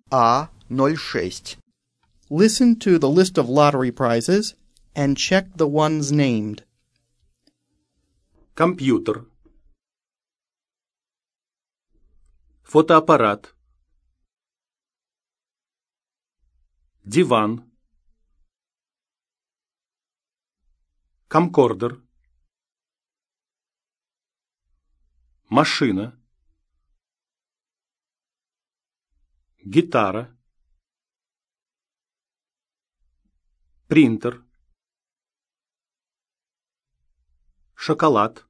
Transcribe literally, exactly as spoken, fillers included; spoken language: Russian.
А ноль шесть. Listen to the list of lottery prizes and check the ones named. Компьютер. Фотоаппарат. Диван. Камкордер. Машина. Гитара. Принтер. Шоколад.